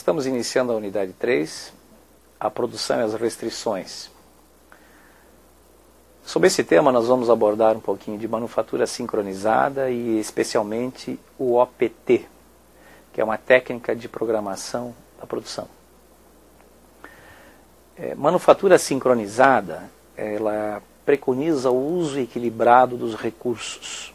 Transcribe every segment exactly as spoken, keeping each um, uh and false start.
Estamos iniciando a unidade três, a produção e as restrições. Sobre esse tema nós vamos abordar um pouquinho de manufatura sincronizada e especialmente o O P T, que é uma técnica de programação da produção. É, manufatura sincronizada, ela preconiza o uso equilibrado dos recursos.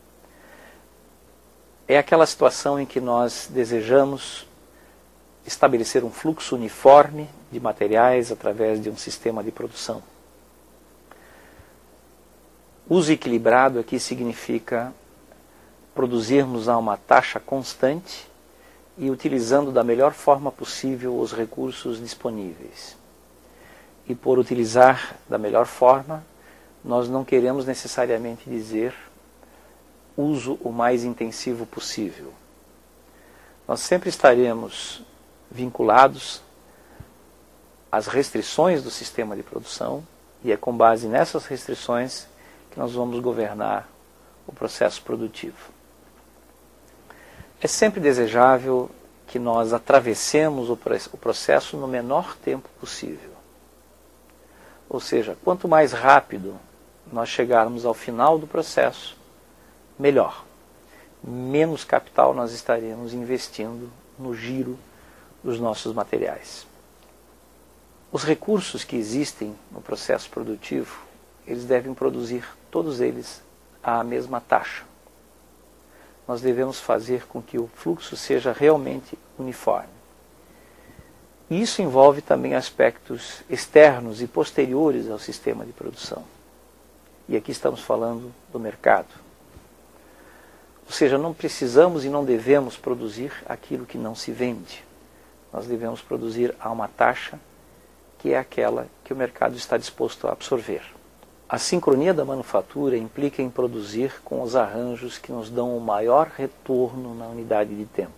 É aquela situação em que nós desejamos estabelecer um fluxo uniforme de materiais através de um sistema de produção. Uso equilibrado aqui significa produzirmos a uma taxa constante e utilizando da melhor forma possível os recursos disponíveis. E por utilizar da melhor forma, nós não queremos necessariamente dizer uso o mais intensivo possível. Nós sempre estaremos vinculados às restrições do sistema de produção e é com base nessas restrições que nós vamos governar o processo produtivo. É sempre desejável que nós atravessemos o processo no menor tempo possível. Ou seja, quanto mais rápido nós chegarmos ao final do processo, melhor. Menos capital nós estaremos investindo no giro dos nossos materiais. Os recursos que existem no processo produtivo, eles devem produzir, todos eles, à mesma taxa. Nós devemos fazer com que o fluxo seja realmente uniforme. E isso envolve também aspectos externos e posteriores ao sistema de produção. E aqui estamos falando do mercado. Ou seja, não precisamos e não devemos produzir aquilo que não se vende. Nós devemos produzir a uma taxa que é aquela que o mercado está disposto a absorver. A sincronia da manufatura implica em produzir com os arranjos que nos dão o maior retorno na unidade de tempo.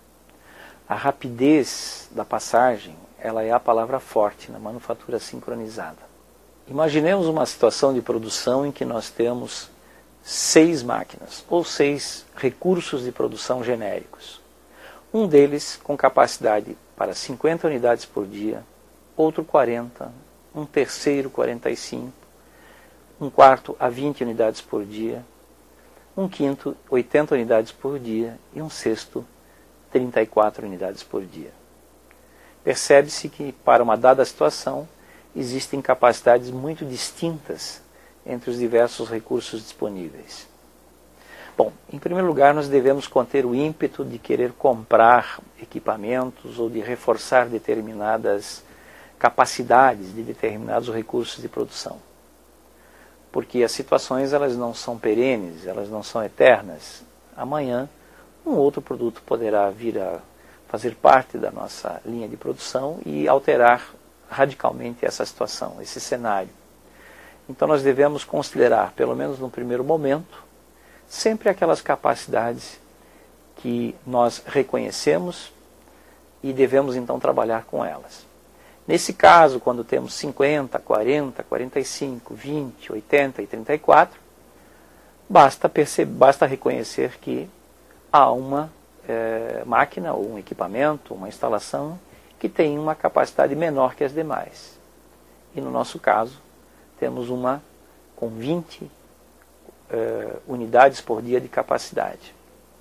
A rapidez da passagem, ela é a palavra forte na manufatura sincronizada. Imaginemos uma situação de produção em que nós temos seis máquinas, ou seis recursos de produção genéricos. Um deles com capacidade para cinquenta unidades por dia, outro quarenta, um terceiro quarenta e cinco, um quarto a vinte unidades por dia, um quinto oitenta unidades por dia e um sexto trinta e quatro unidades por dia. Percebe-se que para uma dada situação existem capacidades muito distintas entre os diversos recursos disponíveis. Bom, em primeiro lugar, nós devemos conter o ímpeto de querer comprar equipamentos ou de reforçar determinadas capacidades de determinados recursos de produção. Porque as situações elas não são perenes, elas não são eternas. Amanhã, um outro produto poderá vir a fazer parte da nossa linha de produção e alterar radicalmente essa situação, esse cenário. Então nós devemos considerar, pelo menos no primeiro momento, sempre aquelas capacidades que nós reconhecemos e devemos então trabalhar com elas. Nesse caso, quando temos cinquenta, quarenta, quarenta e cinco, vinte, oitenta e trinta e quatro, basta, perceber, basta reconhecer que há uma é, máquina ou um equipamento, uma instalação que tem uma capacidade menor que as demais. E no nosso caso, temos uma com vinte Uh, unidades por dia de capacidade.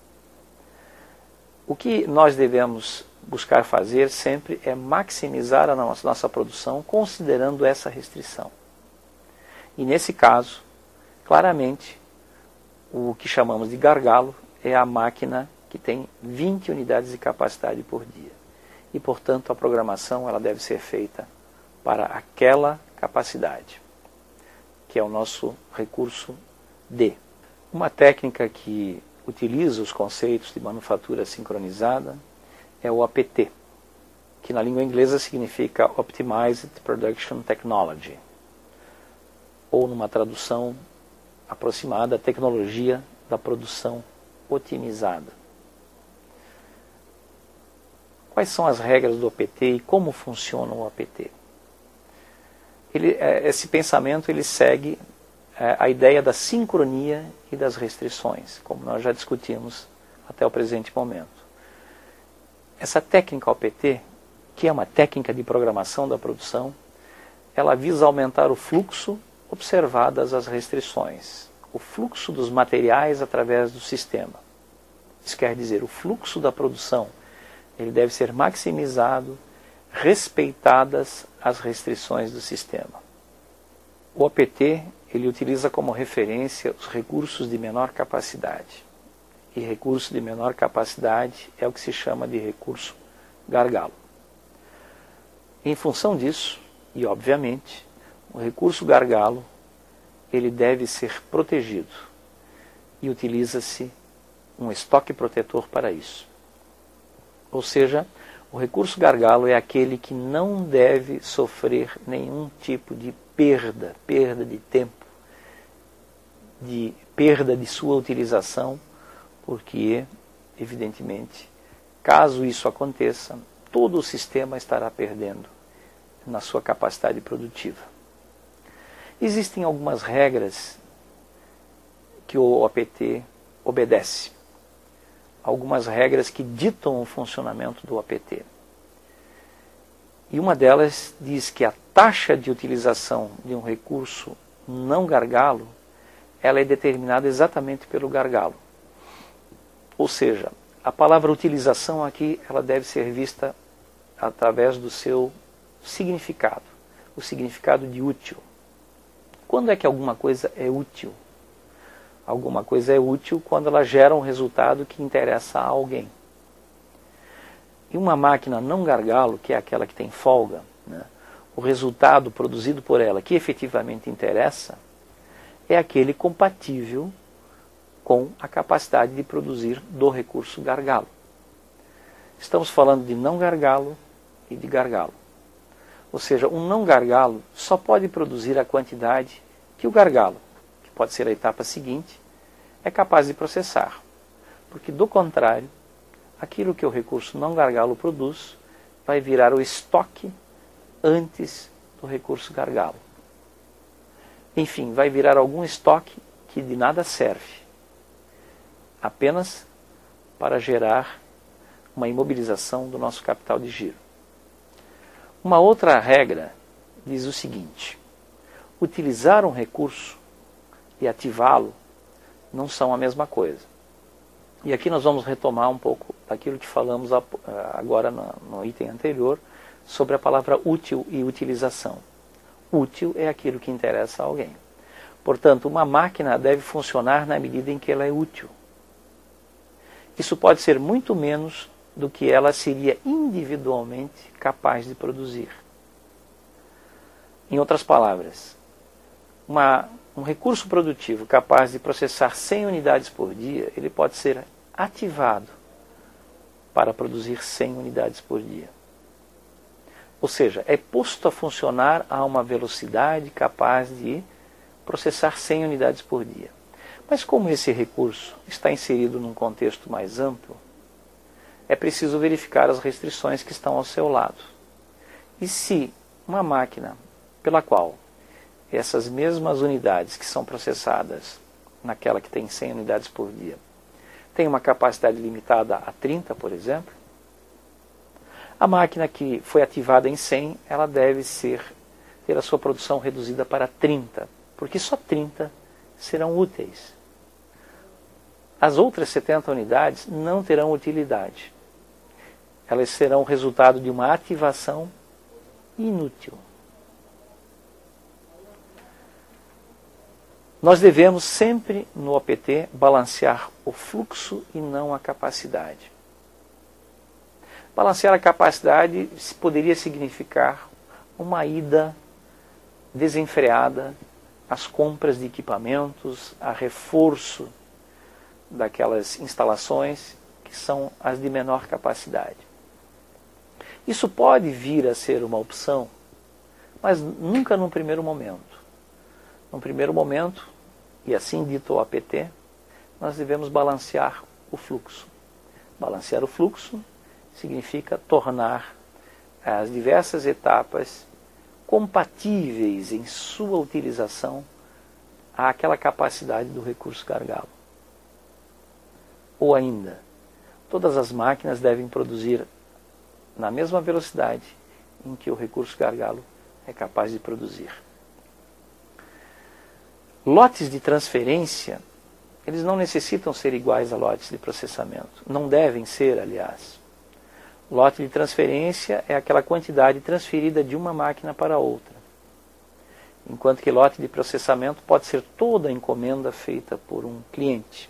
O que nós devemos buscar fazer sempre é maximizar a nossa, nossa produção considerando essa restrição. E nesse caso, claramente, o que chamamos de gargalo é a máquina que tem vinte unidades de capacidade por dia. E, portanto, a programação ela deve ser feita para aquela capacidade, que é o nosso recurso D. Uma técnica que utiliza os conceitos de manufatura sincronizada é o O P T, que na língua inglesa significa Optimized Production Technology, ou numa tradução aproximada, tecnologia da produção otimizada. Quais são as regras do O P T e como funciona o O P T? Ele, esse pensamento ele segue a ideia da sincronia e das restrições, como nós já discutimos até o presente momento. Essa técnica O P T, que é uma técnica de programação da produção, ela visa aumentar o fluxo observadas as restrições, o fluxo dos materiais através do sistema. Isso quer dizer, o fluxo da produção ele deve ser maximizado, respeitadas as restrições do sistema. O O P T ele utiliza como referência os recursos de menor capacidade. E recurso de menor capacidade é o que se chama de recurso gargalo. Em função disso, e obviamente, o recurso gargalo ele deve ser protegido e utiliza-se um estoque protetor para isso. Ou seja, o recurso gargalo é aquele que não deve sofrer nenhum tipo de perda, perda de tempo, de perda de sua utilização, porque, evidentemente, caso isso aconteça, todo o sistema estará perdendo na sua capacidade produtiva. Existem algumas regras que o O P T obedece, algumas regras que ditam o funcionamento do O P T. E uma delas diz que a taxa de utilização de um recurso não gargalo, ela é determinada exatamente pelo gargalo. Ou seja, a palavra utilização aqui, ela deve ser vista através do seu significado, o significado de útil. Quando é que alguma coisa é útil? Alguma coisa é útil quando ela gera um resultado que interessa a alguém. E uma máquina não gargalo, que é aquela que tem folga, né, o resultado produzido por ela que efetivamente interessa é aquele compatível com a capacidade de produzir do recurso gargalo. Estamos falando de não gargalo e de gargalo. Ou seja, um não gargalo só pode produzir a quantidade que o gargalo, que pode ser a etapa seguinte, é capaz de processar. Porque, do contrário, aquilo que o recurso não gargalo produz vai virar o estoque antes do recurso gargalo. Enfim, vai virar algum estoque que de nada serve, apenas para gerar uma imobilização do nosso capital de giro. Uma outra regra diz o seguinte: utilizar um recurso e ativá-lo não são a mesma coisa. E aqui nós vamos retomar um pouco daquilo que falamos agora no item anterior sobre a palavra útil e utilização. Útil é aquilo que interessa a alguém. Portanto, uma máquina deve funcionar na medida em que ela é útil. Isso pode ser muito menos do que ela seria individualmente capaz de produzir. Em outras palavras, uma, um recurso produtivo capaz de processar cem unidades por dia, ele pode ser ativado para produzir cem unidades por dia. Ou seja, é posto a funcionar a uma velocidade capaz de processar cem unidades por dia. Mas como esse recurso está inserido num contexto mais amplo, é preciso verificar as restrições que estão ao seu lado. E se uma máquina pela qual essas mesmas unidades que são processadas naquela que tem cem unidades por dia tem uma capacidade limitada a trinta, por exemplo, a máquina que foi ativada em cem, ela deve ser, ter a sua produção reduzida para trinta, porque só trinta serão úteis. As outras setenta unidades não terão utilidade. Elas serão resultado de uma ativação inútil. Nós devemos sempre, no O P T, balancear o fluxo e não a capacidade. Balancear a capacidade poderia significar uma ida desenfreada às compras de equipamentos, a reforço daquelas instalações que são as de menor capacidade. Isso pode vir a ser uma opção, mas nunca num primeiro momento. Num primeiro momento, e assim dito o O P T, nós devemos balancear o fluxo. Balancear o fluxo significa tornar as diversas etapas compatíveis em sua utilização àquela capacidade do recurso gargalo. Ou ainda, todas as máquinas devem produzir na mesma velocidade em que o recurso gargalo é capaz de produzir. Lotes de transferência, eles não necessitam ser iguais a lotes de processamento. Não devem ser, aliás. Lote de transferência é aquela quantidade transferida de uma máquina para outra. Enquanto que lote de processamento pode ser toda a encomenda feita por um cliente.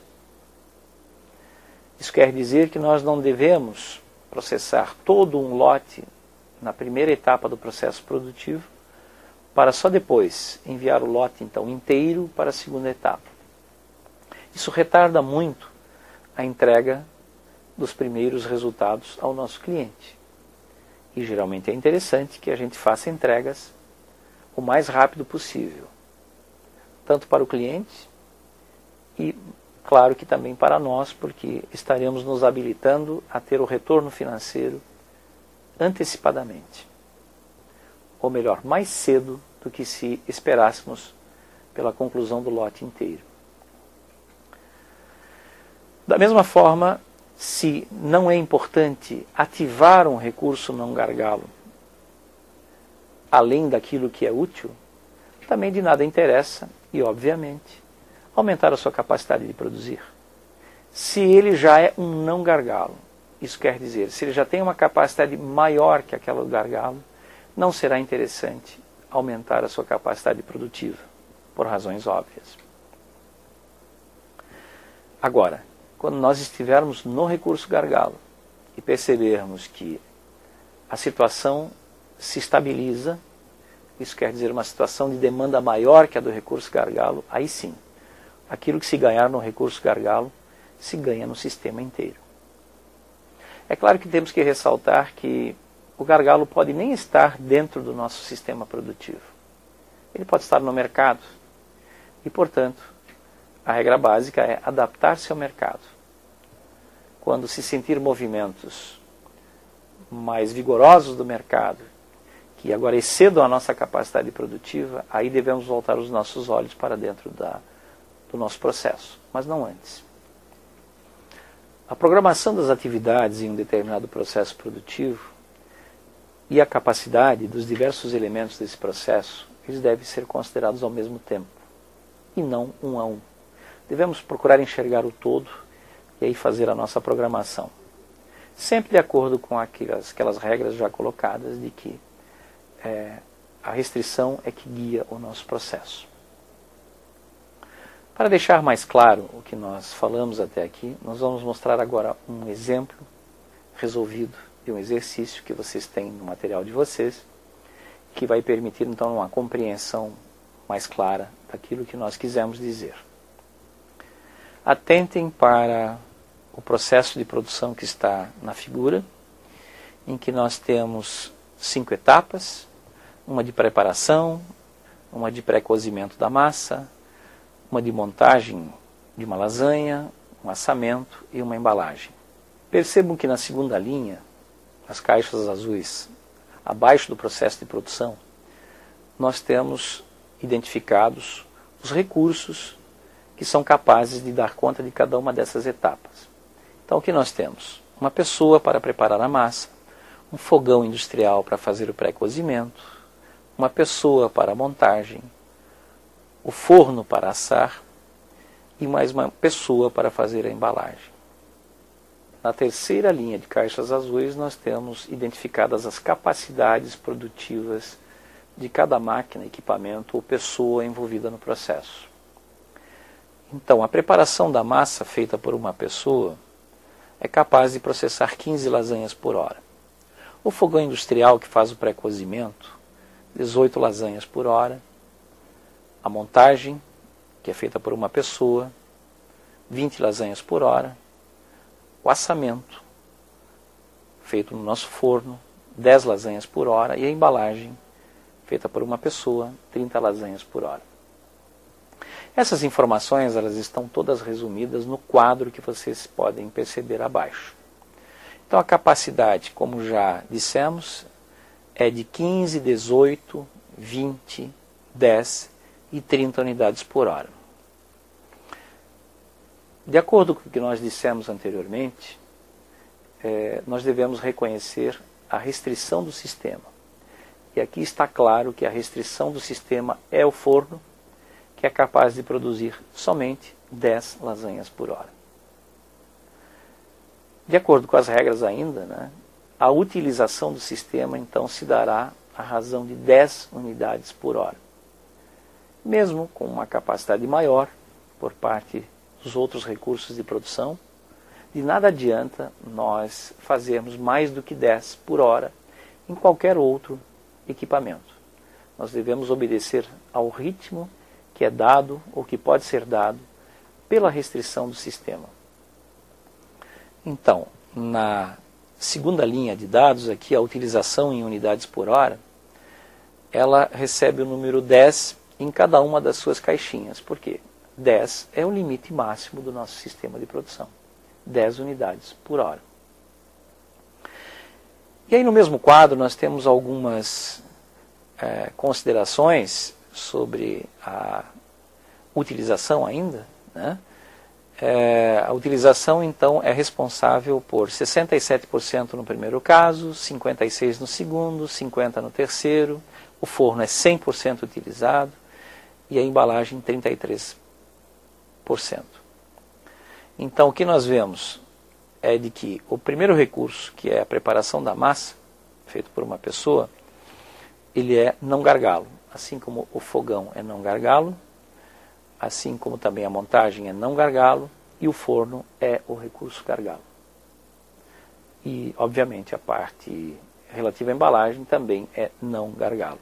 Isso quer dizer que nós não devemos processar todo um lote na primeira etapa do processo produtivo, para só depois enviar o lote então inteiro para a segunda etapa. Isso retarda muito a entrega dos primeiros resultados ao nosso cliente. E geralmente é interessante que a gente faça entregas o mais rápido possível, tanto para o cliente e, claro, que também para nós, porque estaremos nos habilitando a ter o retorno financeiro antecipadamente. Ou melhor, mais cedo do que se esperássemos pela conclusão do lote inteiro. Da mesma forma, se não é importante ativar um recurso não gargalo além daquilo que é útil, também de nada interessa, e obviamente, aumentar a sua capacidade de produzir. Se ele já é um não gargalo, isso quer dizer, se ele já tem uma capacidade maior que aquela do gargalo, não será interessante aumentar a sua capacidade produtiva, por razões óbvias. Agora, quando nós estivermos no recurso gargalo e percebermos que a situação se estabiliza, isso quer dizer uma situação de demanda maior que a do recurso gargalo, aí sim, aquilo que se ganhar no recurso gargalo, se ganha no sistema inteiro. É claro que temos que ressaltar que o gargalo pode nem estar dentro do nosso sistema produtivo. Ele pode estar no mercado. E, portanto, a regra básica é adaptar-se ao mercado. Quando se sentir movimentos mais vigorosos do mercado, que agora excedam a nossa capacidade produtiva, aí devemos voltar os nossos olhos para dentro da, do nosso processo, mas não antes. A programação das atividades em um determinado processo produtivo e a capacidade dos diversos elementos desse processo, eles devem ser considerados ao mesmo tempo, e não um a um. Devemos procurar enxergar o todo e aí fazer a nossa programação. Sempre de acordo com aquelas, aquelas regras já colocadas de que é, a restrição é que guia o nosso processo. Para deixar mais claro o que nós falamos até aqui, nós vamos mostrar agora um exemplo resolvido de um exercício que vocês têm no material de vocês, que vai permitir então uma compreensão mais clara daquilo que nós quisemos dizer. Atentem para o processo de produção que está na figura, em que nós temos cinco etapas, uma de preparação, uma de pré-cozimento da massa, uma de montagem de uma lasanha, um assamento e uma embalagem. Percebam que na segunda linha, as caixas azuis, abaixo do processo de produção, nós temos identificados os recursos que são capazes de dar conta de cada uma dessas etapas. Então, o que nós temos? Uma pessoa para preparar a massa, um fogão industrial para fazer o pré-cozimento, uma pessoa para a montagem, o forno para assar e mais uma pessoa para fazer a embalagem. Na terceira linha de caixas azuis, nós temos identificadas as capacidades produtivas de cada máquina, equipamento ou pessoa envolvida no processo. Então, a preparação da massa feita por uma pessoa é capaz de processar quinze lasanhas por hora. O fogão industrial que faz o pré-cozimento, dezoito lasanhas por hora. A montagem, que é feita por uma pessoa, vinte lasanhas por hora. O assamento, feito no nosso forno, dez lasanhas por hora. E a embalagem, feita por uma pessoa, trinta lasanhas por hora. Essas informações elas estão todas resumidas no quadro que vocês podem perceber abaixo. Então a capacidade, como já dissemos, é de quinze, dezoito, vinte, dez e trinta unidades por hora. De acordo com o que nós dissemos anteriormente, é, nós devemos reconhecer a restrição do sistema. E aqui está claro que a restrição do sistema é o forno, que é capaz de produzir somente dez lasanhas por hora. De acordo com as regras ainda, né, a utilização do sistema então se dará à razão de dez unidades por hora. Mesmo com uma capacidade maior por parte dos outros recursos de produção, de nada adianta nós fazermos mais do que dez por hora em qualquer outro equipamento. Nós devemos obedecer ao ritmo que é dado ou que pode ser dado pela restrição do sistema. Então, na segunda linha de dados aqui, a utilização em unidades por hora, ela recebe o número dez em cada uma das suas caixinhas. Por quê? dez é o limite máximo do nosso sistema de produção. dez unidades por hora. E aí no mesmo quadro nós temos algumas é, considerações sobre a utilização ainda, né? É, a utilização então é responsável por sessenta e sete por cento no primeiro caso, cinquenta e seis por cento no segundo, cinquenta por cento no terceiro, o forno é cem por cento utilizado e a embalagem trinta e três por cento. Então o que nós vemos é de que o primeiro recurso, que é a preparação da massa, feito por uma pessoa, ele é não gargalo. Assim como o fogão é não gargalo, assim como também a montagem é não gargalo, e o forno é o recurso gargalo. E, obviamente, a parte relativa à embalagem também é não gargalo.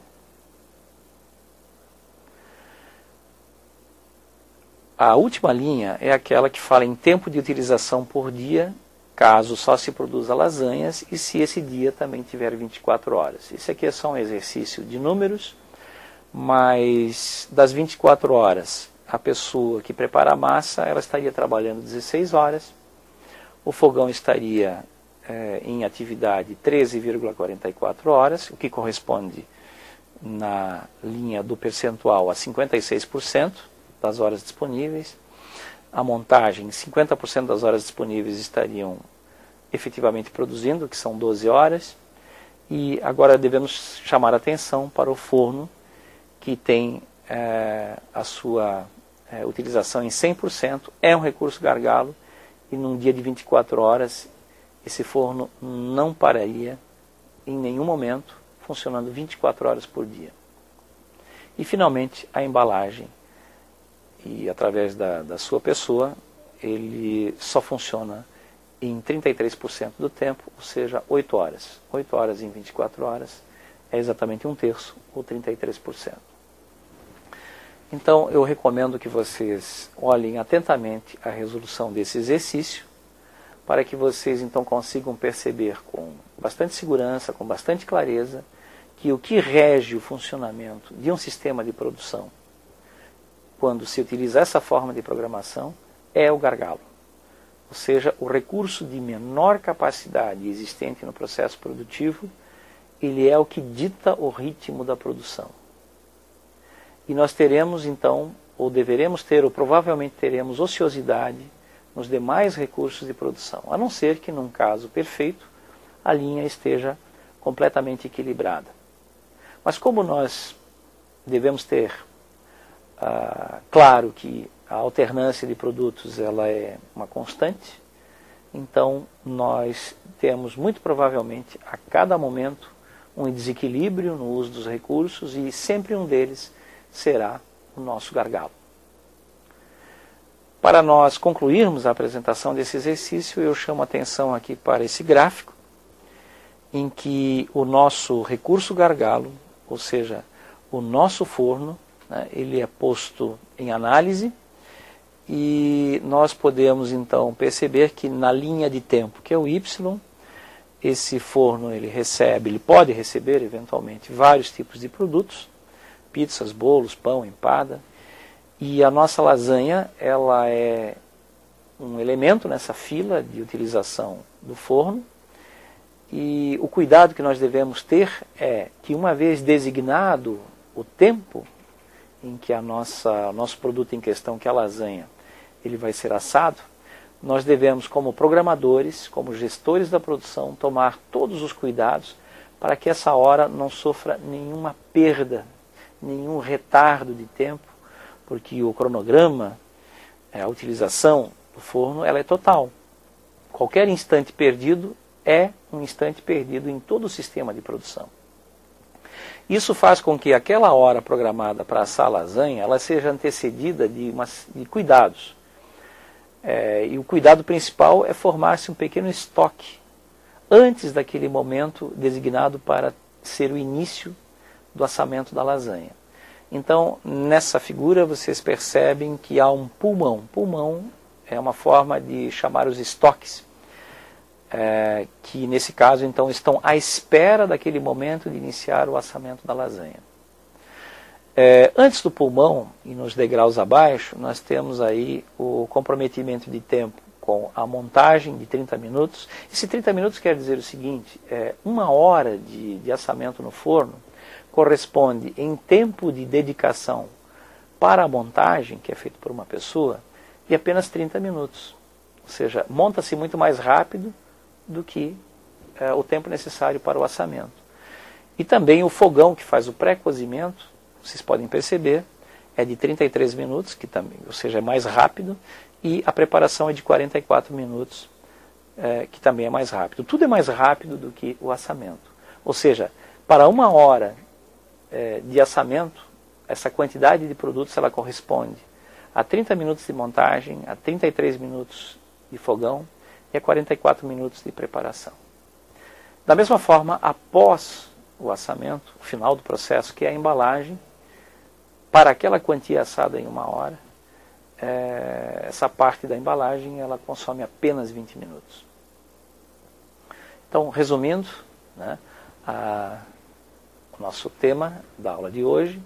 A última linha é aquela que fala em tempo de utilização por dia, caso só se produza lasanhas, e se esse dia também tiver vinte e quatro horas. Isso aqui é só um exercício de números, mas das vinte e quatro horas, a pessoa que prepara a massa, ela estaria trabalhando dezesseis horas, o fogão estaria é, em atividade treze vírgula quarenta e quatro horas, o que corresponde na linha do percentual a cinquenta e seis por cento das horas disponíveis. A montagem, cinquenta por cento das horas disponíveis estariam efetivamente produzindo, que são doze horas. E agora devemos chamar a atenção para o forno, que tem é, a sua é, utilização em cem por cento, é um recurso gargalo, e num dia de vinte e quatro horas, esse forno não pararia em nenhum momento, funcionando vinte e quatro horas por dia. E finalmente a embalagem, e através da, da sua pessoa, ele só funciona em trinta e três por cento do tempo, ou seja, oito horas. oito horas em vinte e quatro horas é exatamente um terço, ou trinta e três por cento. Então eu recomendo que vocês olhem atentamente a resolução desse exercício, para que vocês então consigam perceber com bastante segurança, com bastante clareza, que o que rege o funcionamento de um sistema de produção, quando se utiliza essa forma de programação, é o gargalo. Ou seja, o recurso de menor capacidade existente no processo produtivo, ele é o que dita o ritmo da produção. E nós teremos então, ou deveremos ter, ou provavelmente teremos ociosidade nos demais recursos de produção, a não ser que num caso perfeito, a linha esteja completamente equilibrada. Mas como nós devemos ter ah, claro que a alternância de produtos ela é uma constante, então nós temos muito provavelmente a cada momento um desequilíbrio no uso dos recursos e sempre um deles será o nosso gargalo. Para nós concluirmos a apresentação desse exercício, eu chamo a atenção aqui para esse gráfico, em que o nosso recurso gargalo, ou seja, o nosso forno, né, ele é posto em análise, e nós podemos então perceber que na linha de tempo, que é o Y, esse forno ele recebe, ele pode receber eventualmente vários tipos de produtos, pizzas, bolos, pão, empada, e a nossa lasanha ela é um elemento nessa fila de utilização do forno, e o cuidado que nós devemos ter é que uma vez designado o tempo em que a nossa, nosso produto em questão, que é a lasanha, ele vai ser assado, nós devemos, como programadores, como gestores da produção, tomar todos os cuidados para que essa hora não sofra nenhuma perda, nenhum retardo de tempo, porque o cronograma, a utilização do forno, ela é total. Qualquer instante perdido é um instante perdido em todo o sistema de produção. Isso faz com que aquela hora programada para assar a lasanha, ela seja antecedida de, uma, de cuidados. É, e o cuidado principal é formar-se um pequeno estoque antes daquele momento designado para ser o início do assamento da lasanha. Então, nessa figura, vocês percebem que há um pulmão. Pulmão é uma forma de chamar os estoques, é, que nesse caso, então, estão à espera daquele momento de iniciar o assamento da lasanha. É, antes do pulmão, e nos degraus abaixo, nós temos aí o comprometimento de tempo com a montagem de trinta minutos. Esse trinta minutos quer dizer o seguinte, é, uma hora de, de assamento no forno corresponde em tempo de dedicação para a montagem, que é feito por uma pessoa, de apenas trinta minutos. Ou seja, monta-se muito mais rápido do que é, o tempo necessário para o assamento. E também o fogão que faz o pré-cozimento, vocês podem perceber, é de trinta e três minutos, que também, ou seja, é mais rápido, e a preparação é de quarenta e quatro minutos, é, que também é mais rápido. Tudo é mais rápido do que o assamento. Ou seja, para uma hora é, de assamento, essa quantidade de produtos ela corresponde a trinta minutos de montagem, a trinta e três minutos de fogão e a quarenta e quatro minutos de preparação. Da mesma forma, após o assamento, o final do processo, que é a embalagem, para aquela quantia assada em uma hora, é, essa parte da embalagem ela consome apenas vinte minutos. Então, resumindo, né, a, o nosso tema da aula de hoje,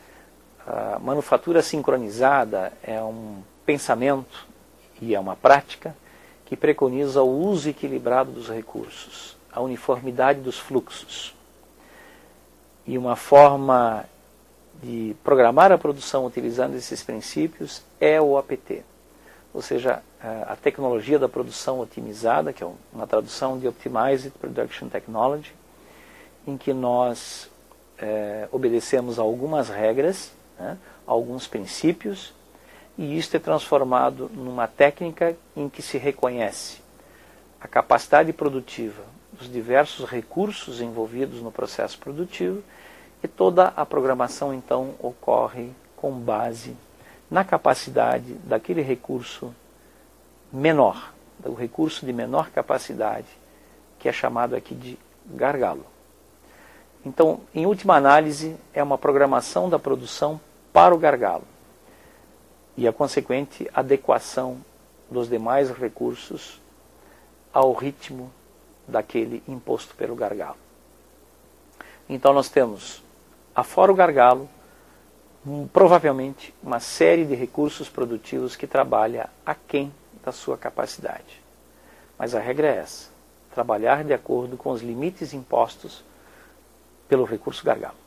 a manufatura sincronizada é um pensamento e é uma prática que preconiza o uso equilibrado dos recursos, a uniformidade dos fluxos. E uma forma de programar a produção utilizando esses princípios é o A P T, ou seja, a tecnologia da produção otimizada, que é uma tradução de Optimized Production Technology, em que nós é, obedecemos a algumas regras, né, alguns princípios, e isto é transformado numa técnica em que se reconhece a capacidade produtiva dos diversos recursos envolvidos no processo produtivo, e toda a programação, então, ocorre com base na capacidade daquele recurso menor, do recurso de menor capacidade, que é chamado aqui de gargalo. Então, em última análise, é uma programação da produção para o gargalo e a consequente adequação dos demais recursos ao ritmo daquele imposto pelo gargalo. Então, nós temos, afora o gargalo, um, provavelmente uma série de recursos produtivos que trabalha aquém da sua capacidade. Mas a regra é essa, trabalhar de acordo com os limites impostos pelo recurso gargalo.